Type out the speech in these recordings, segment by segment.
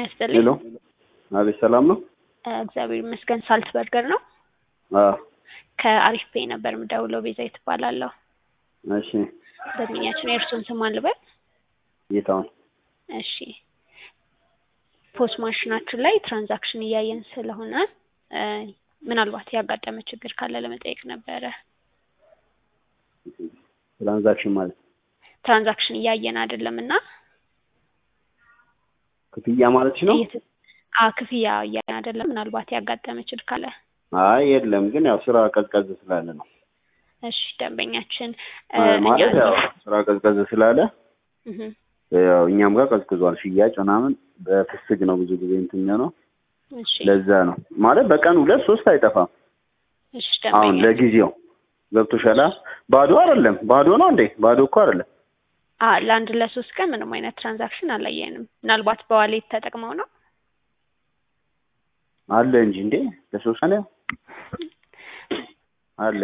ያስጥልኝ። ሄሎ አቤት፣ ሰላም ነው? እግዚአብሔር ይመስገን። ሳልት በርገር ነው? ከአሪፍ ፔይ ነበር የምደውለው። ቤዛዊት እባላለሁ። እሺ። ደንበኛችን የእርሱን ስም አልበል? ጌታውን። እሺ። ፖስ ማሽናችን ላይ ትራንዛክሽን እያየን ስለሆነ ምናልባት ያጋጠመ ችግር ካለ ለመጠየቅ ነበረ። ትራንዛክሽን ማለት ትራንዛክሽን እያየን አይደለምና ክፍያ ማለት ነው? ክፍያ እያየን አይደለም። ምናልባት ያጋጠመ ችግር ካለ? አይ የለም፣ ግን ያው ስራ ቀዝቀዝ ስላለ ነው። እሺ። ደንበኛችን ማለት ያው ስራ ቀዝቀዝ ስላለ ያው እኛም ጋር ቀዝቅዟል። ሽያጭ ምናምን በፍስግ ነው ብዙ ጊዜ እንትን ነው። እሺ። ለዛ ነው ማለት በቀን 2-3 አይጠፋም። እሺ። አሁን ለጊዜው ገብቶሻል። ባዶ አይደለም። ባዶ ነው እንዴ? ባዶ እኮ አይደለም። ለአንድ ለሶስት ቀን ምንም አይነት ትራንዛክሽን አላየንም። ምናልባት በዋሌት ተጠቅመው ነው አለ እንጂ እንዴ ለሶስት ቀን አለ።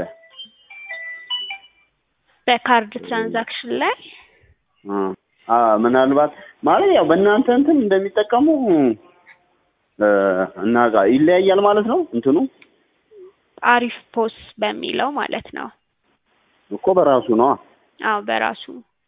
በካርድ ትራንዛክሽን ላይ ምናልባት ማለት ያው በእናንተ እንትን እንደሚጠቀሙ እና ጋር ይለያያል ማለት ነው። እንትኑ አሪፍ ፖስ በሚለው ማለት ነው እኮ በራሱ ነው። በራሱ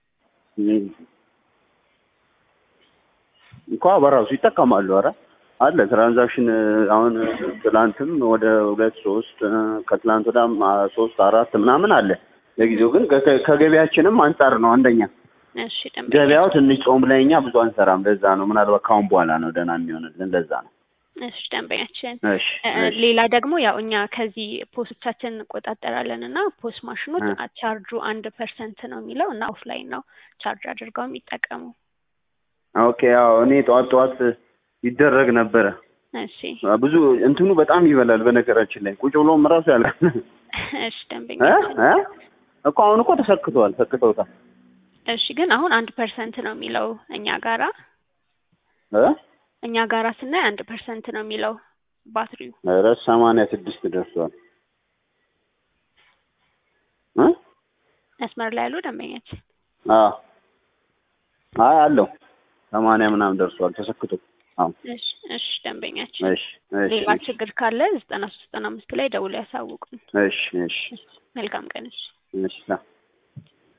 እንኳ በራሱ ይጠቀማሉ። ኧረ አለ ትራንዛክሽን። አሁን ትላንትም ወደ 2-3 ከትላንት ወዲያም 3-4 ምናምን አለ። ለጊዜው ግን ከገበያችንም አንፃር ነው አንደኛ። እሺ። ገበያው ትንሽ ጾም ላይኛ ብዙ አንሰራም። ለዛ ነው ምናልባት ካሁን በኋላ ነው ደህና የሚሆንልን። ለዛ ነው። እሺ ደንበኛችን። እሺ። ሌላ ደግሞ ያው እኛ ከዚህ ፖስቶቻችን እንቆጣጠራለን እና ፖስት ማሽኖች ቻርጁ 1% ነው የሚለው እና ኦፍላይን ነው ቻርጅ አድርገው የሚጠቀሙ። ኦኬ። ያው እኔ ጠዋት ይደረግ ነበረ። እሺ። ብዙ እንትኑ በጣም ይበላል በነገራችን ላይ ቁጭ ብሎም ራሱ ያልቃል። እሺ ደንበኛችን እኮ አሁን እኮ ተሰክተውታል። እሺ። ግን አሁን 1% ነው የሚለው እኛ ጋራ ስናይ 1% ነው የሚለው ባትሪው። ኧረ 86 ደርሷል። መስመር ላይ ያሉ ደንበኛችን? አይ አለው 80 ምናምን ደርሷል ተሰክቶ። እሺ ደንበኛችን። እሺ። ሌላ ችግር ካለ 9395 ላይ ደውለው ያሳውቁን። እሺ። መልካም ቀን። እሺ።